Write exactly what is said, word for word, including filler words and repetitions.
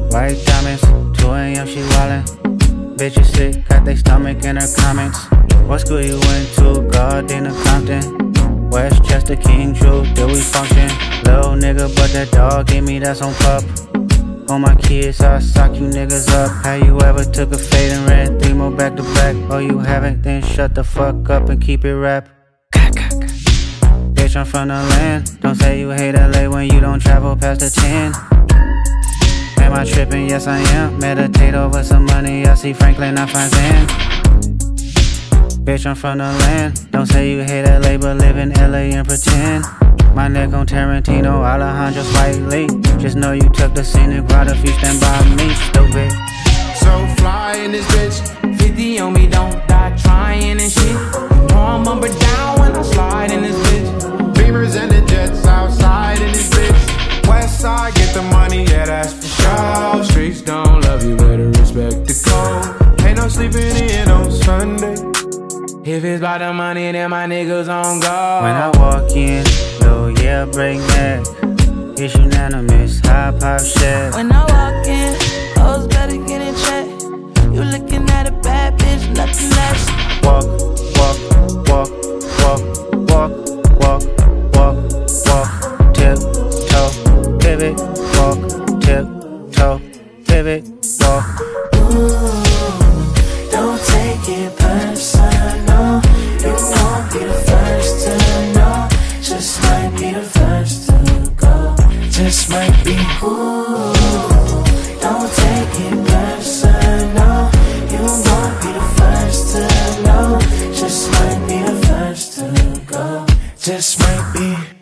White diamonds, two a m she wildin'. Bitches sick, got they stomach in her comments. What school you went to? Gardena Compton. Westchester, King Drew, do we function? Little nigga, but that dog gave me that's on pup. On my kids, I sock you niggas up. How you ever took a fade and ran three more back to back? Oh, you haven't? Then shut the fuck up and keep it rap. Bitch, I'm from the land. Don't say you hate L A when you don't travel past the ten. Am I tripping? Yes, I am. Meditate over some money. I see Franklin, I find Zen. Bitch, I'm from the land. Don't say you hate L A, but live in L A and pretend. My neck on Tarantino, Alejandro Spike Lee. Just know you took the scenic route if you stand by me, stupid. So fly in this bitch, fifty on me, don't die trying and shit. You know I'm up or down when I slide in this bitch. Beamers and the jets outside in this bitch. West side, get the money, yeah, that's for sure. Streets don't love you, better respect the code. Ain't no sleeping in on Sunday. If it's about the money, then my niggas on go. When I walk in, low, yeah, break neck. It's unanimous, high pop shit. When I walk in, hoes better get in check. You looking at a bad bitch, nothing less. Walk, walk, walk, walk, walk, walk, walk, walk, tip, toe, pivot, walk, tip, toe, pivot, walk. Ooh, don't take it personal. You won't be the first to know. Just might be the first to go. Just might be. Ooh, don't take it personal. You won't be the first to know. Just might be the first to go. Just might be.